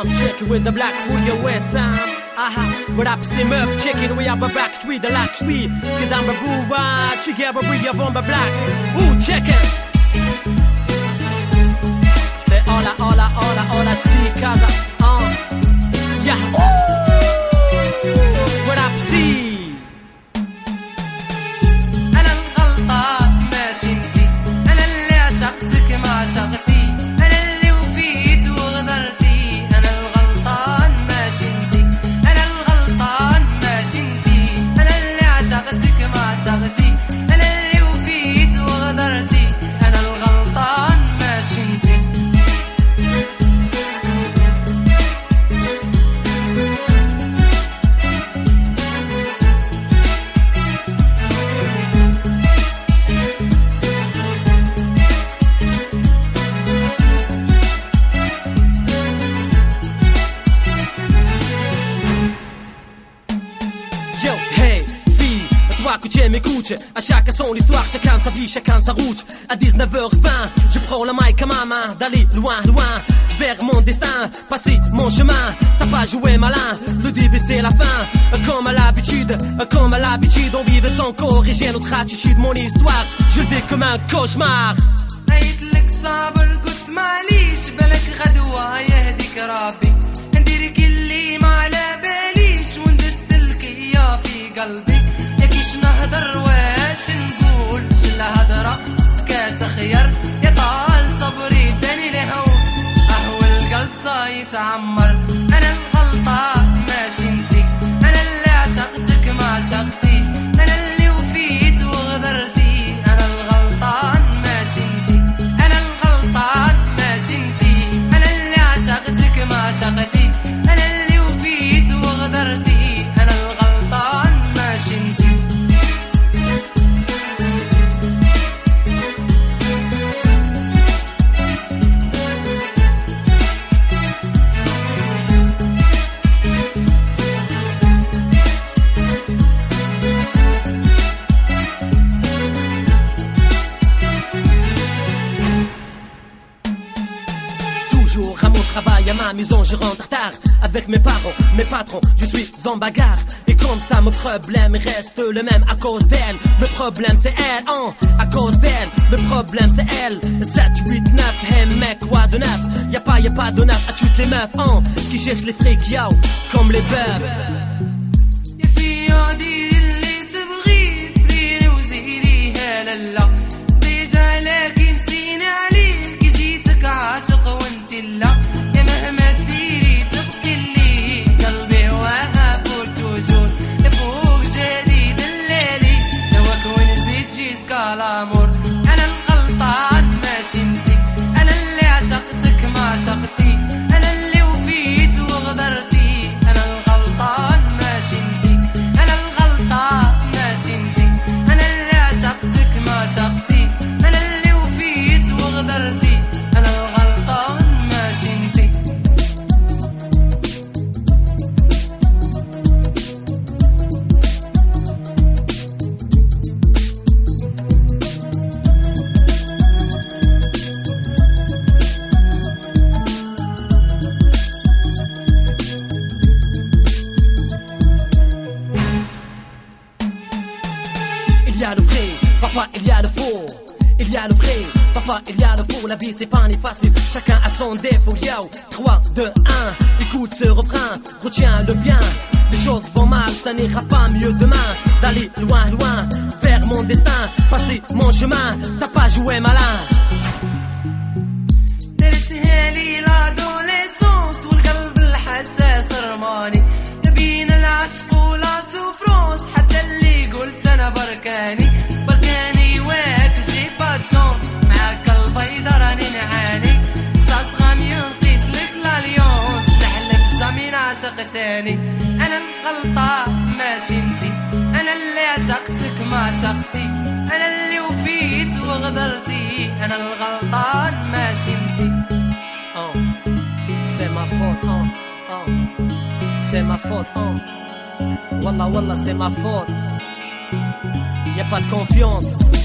sound check with the black for your west sound. Aha, what up, c'est meuf, checking we have a back tree, the lack tree. Cause I'm a boo, together we have on the black. Ooh, check it. C'est hola, see, casa, yeah, ooh, what up, see. أنا الغلطة ماشي انتي، أنا اللي عشقتك ما عشقتي، أنا اللي وفيت وغدرتي. أنا الغلطان ماشي انتي، أنا الغلطان ماشي انتي، أنا اللي عشقتك ما عشقتي، أنا اللي وفيت وغدرتي. أنا الغلطان ماشي انتي. Yo, hey, fille, toi que tu m'écoutes. À chacun son histoire, chacun sa vie, chacun sa route. À 19h20, je prends la mic à ma main, d'aller loin, loin, vers mon destin, passer mon chemin. T'as pas joué malin, le début c'est la fin. Comme à l'habitude, on vivait sans corriger notre attitude. Mon histoire, je le vis comme un cauchemar. قايتلك صابر قلت معليش، بالك غدوة يهديك ربي، نديرك اللي ما على باليش وندسلك يا في قلبي. ياكيش نهضر واش نقول، شلا هضرة سكات خير، يا طال صبري داني لهون، اهو القلب صايت عمر. انا الغلطة ماشي انتي، انا اللي عشقتك ما عشقتي، انا اللي وفيت وغدرتي. انا الغلطان ماشي انتي، انا الغلطان ماشي انتي، انا اللي عشقتك ما عشقتي، انا اللي وفيت وغدرتي. انا الغلطان ماشي انتي. Toujours à mon travail, à ma maison, je rentre tard. Avec mes parents, mes patrons, je suis en bagarre. Et comme ça, mon problème reste le même à cause d'elle. Le problème c'est elle, à cause d'elle. Le problème c'est elle. 7, 8, 9, hey mec, quoi de neuf? Y'a pas de neuf à toutes les meufs, qui cherchent les frics, yo, comme les bœufs. يا فيا ديري اللي تبغي، فريني وزيريها لالا، ديجا لاكي مسيني عليك، جيتك عاشق وانتي لا. يا مهما ديري تبقي لي، قلبي واقف وتوجور، فوق جديد الليلي، نواك ونزيد جيسكا لامور. انا الغلطان ماشي انتي، انا اللي عشقتك ما عشقتي، انا اللي وفيت وغدرتي. انا الغلطان ماشي انتي، انا الغلطان ماشي انتي، انا اللي عشقتك ما عشقتي، انا اللي وفيت وغدرتي. انا الغلطان ماشي انتي. Il y a le vrai, parfois il y a le faux. Il y a le vrai, parfois il y a le faux. La vie c'est pas ni facile, chacun a son défaut. Yo, 3, 2, 1, écoute ce refrain, retiens-le bien. Les choses vont mal, ça n'ira pas mieux demain. D'aller loin, loin, vers mon destin, passer mon chemin. T'as pas joué malin. درتها لي لادوليسونس والقلب الحساس رماني، بين العشق ولا سوفرونس، حتى اللي قلت انا بركاني واك جي باتشون، معاك البيضة راني نعاني، صاص غامي نقيس لك لاليونس، نحلف جامي نعشق تاني. انا الغلطة ماشي انتي، انا اللي عشقتك ما عشقتي، انا اللي وفيت وغدرتي. انا الغلطان ماشي انتي. C'est ma faute, c'est ma faute, Wallah, wallah, c'est ma faute. Y'a pas de confiance.